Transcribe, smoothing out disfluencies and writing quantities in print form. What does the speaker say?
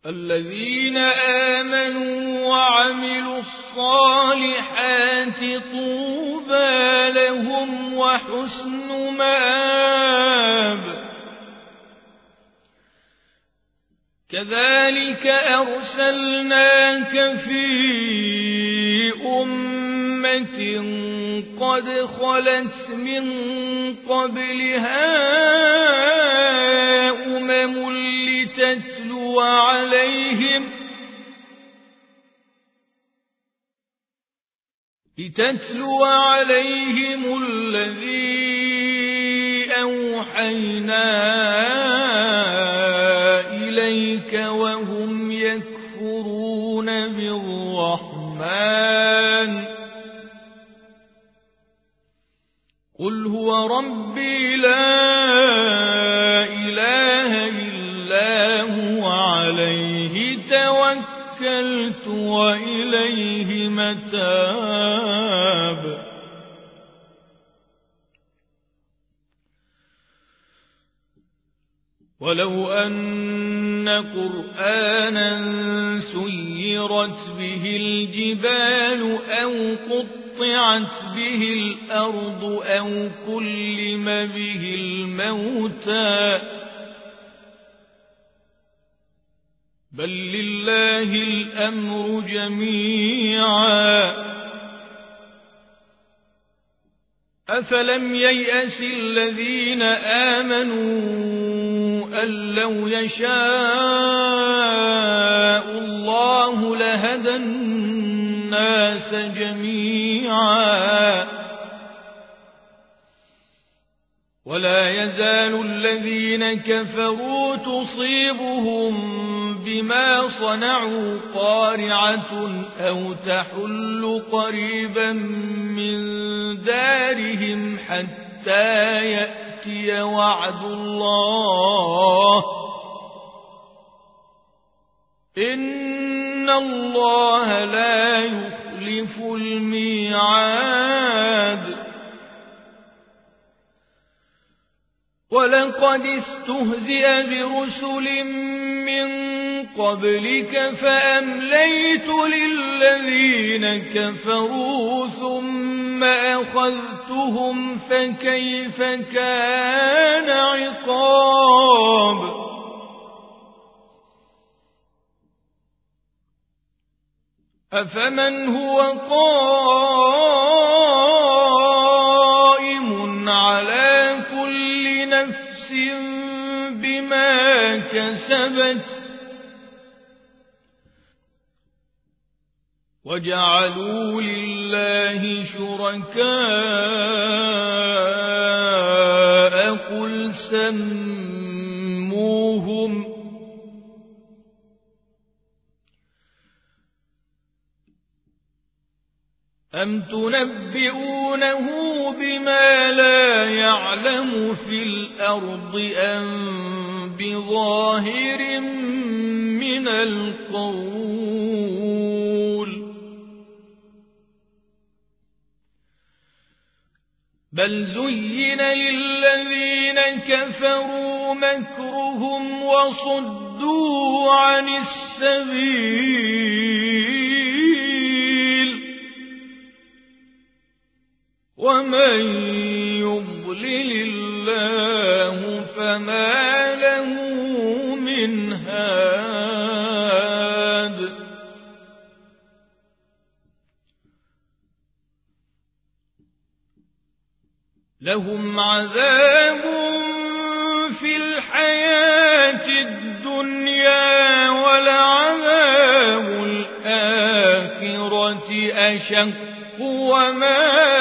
الذين آمنوا وعملوا الصالحات طوبى لهم وحسن مآب. كذلك أرسلناك في أمة قد خلت من قبلها لتتلو عليهم الذي أوحينا إليك وهم يكفرون بالرحمن. قل هو ربي لا إله إلا هو عليه توكلت وإليه متاب. ولو أن قرآنا سيرت به الجبال أو قطعت به الأرض أو كلم به الموتى بل لله الأمر جميعا. أفلم ييأس الذين آمنوا أن لو يشاء الله لهدى الناس جميعا. ولا يزال الذين كفروا تصيبهم بما صنعوا قارعة أو تحل قريبا من دارهم حتى يأتي وعد الله إن الله لا يخلف الميعاد. ولقد استهزئ برسل من قبلك فأمليت للذين كفروا ثم أخذتهم فكيف كان عقاب. أفمن هو قائم على كل نفس بما كسبت وجعلوا لله شركاء قل سموهم أم تنبئونه بما لا يعلم في الأرض أم بظاهر من القول بل زين للذين كفروا مكرهم وصدوا عن السبيل ومن يضلل الله فما له من هاد. لهم عذاب في الحياة الدنيا ولعذاب الآخرة أشق وما